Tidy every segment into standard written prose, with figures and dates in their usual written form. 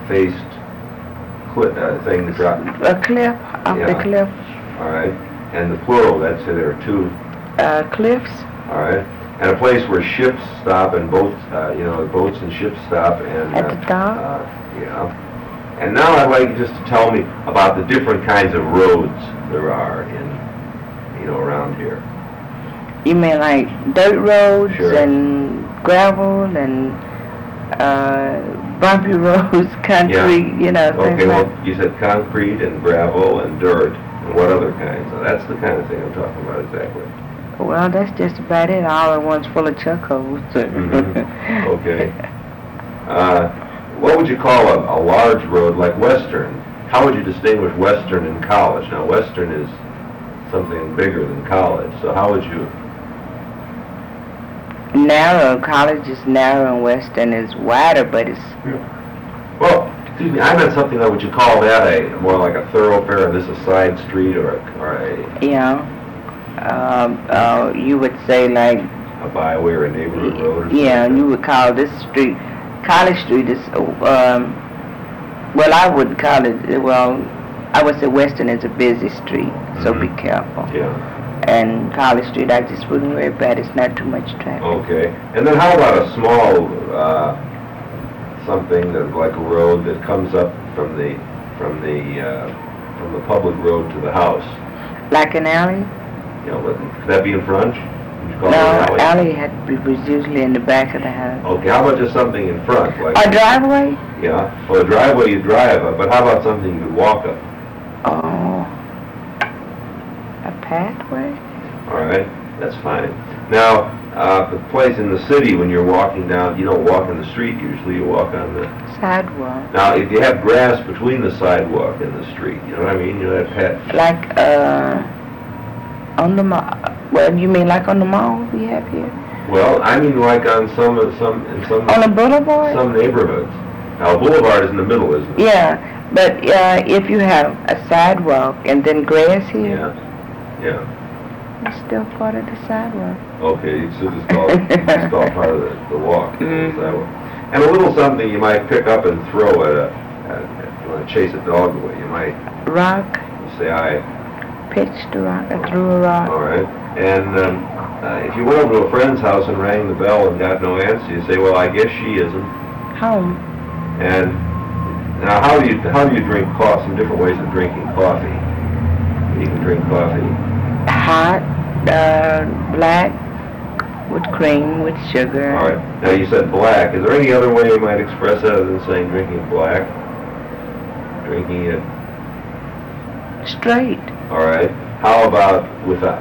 faced thing to drop? A cliff, off the cliff. All right. And the plural, that's there are two. Cliffs. All right. And a place where ships stop and boats, boats and ships stop and... At the dock? Yeah. And now I'd like you just to tell me about the different kinds of roads there are around here. You mean like dirt roads? Sure. And gravel and bumpy roads, concrete, yeah. things okay, like... well, you said concrete and gravel and dirt, and what other kinds? So that's the kind of thing I'm talking about exactly. Well, that's just about it. All the ones full of chuck holes. Mm-hmm. Okay. What would you call a large road like Western? How would you distinguish Western and College? Now, Western is something bigger than College, so how would you... Narrow. College is narrow and Western is wider, but it's... Well, excuse me, I meant something that would you call that more like a thoroughfare, and this a side street or a... Yeah. You would say like... A byway or a neighborhood road or something? Yeah, you would call this street... College Street is... well, I wouldn't call it... Well, I would say Western is a busy street, so be careful. Yeah. And College Street, I just wouldn't worry about. It's not too much traffic. Okay. And then how about a small something that like a road that comes up from the public road to the house? Like an alley? Could that be in front? Would you call it an alley? Was usually in the back of the house. Okay. How about just something in front, like a driveway? Yeah. Well, a driveway you drive up, but how about something you could walk up? Oh. A pathway? All right, that's fine. Now, the place in the city, when you're walking down, you don't walk in the street usually, you walk on the... Sidewalk. Now, if you have grass between the sidewalk and the street, you know what I mean? That path... Like, on the mall. Well, you mean like on the mall we have here? Well, I mean like on some... On a boulevard? Some neighborhoods. Now, a boulevard is in the middle, isn't it? Yeah, but if you have a sidewalk and then grass here... Yeah. It's still part of the sidewalk. Okay, so it's called part of the walk. Mm-hmm. The sidewalk. And a little something you might pick up and throw if you want to chase a dog away. You might... Rock. You say, I... Pitched a rock. I threw a rock. All right. And if you went over to a friend's house and rang the bell and got no answer, you say, well, I guess she isn't. Home. And now, how do you drink coffee? Some different ways of drinking coffee. You can drink coffee hot, black, with cream, with sugar. All right. Now you said black. Is there any other way you might express that other than saying drinking black? Drinking it straight. All right. How about without?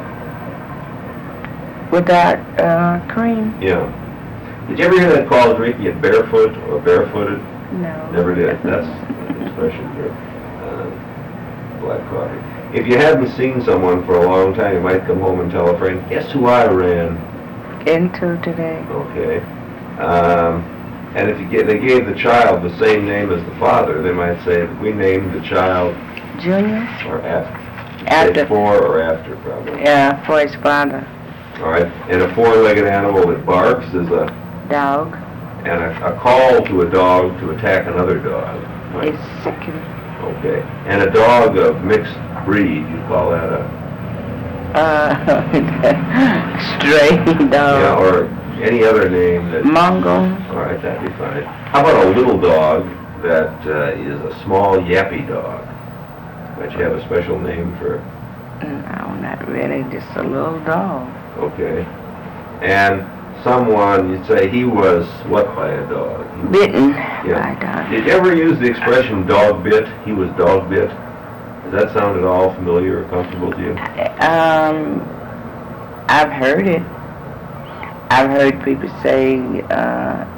Without cream. Yeah. Did you ever hear that called drinking it barefoot or barefooted? No. Never did. That's an expression for black coffee. If you hadn't seen someone for a long time, you might come home and tell a friend, guess who I ran into today. Okay. And if they gave the child the same name as the father, they might say, we named the child Junior? Or after. After. For or after, probably. Yeah, for his father. All right. And a four-legged animal that barks is a... Dog. And a call to a dog to attack another dog. Right? It's sickening. Okay. And a dog of mixed breed, you call that a... stray dog. Yeah, or any other name that... Mongo. All right, that'd be fine. How about a little dog that is a small yappy dog? Might you have a special name for... No, not really. Just a little dog. Okay. And someone, you'd say he was what by a dog? Bitten Yeah. by a dog. Did you ever use the expression dog bit? He was dog bit? Does that sound at all familiar or comfortable to you? I've heard it. I've heard people say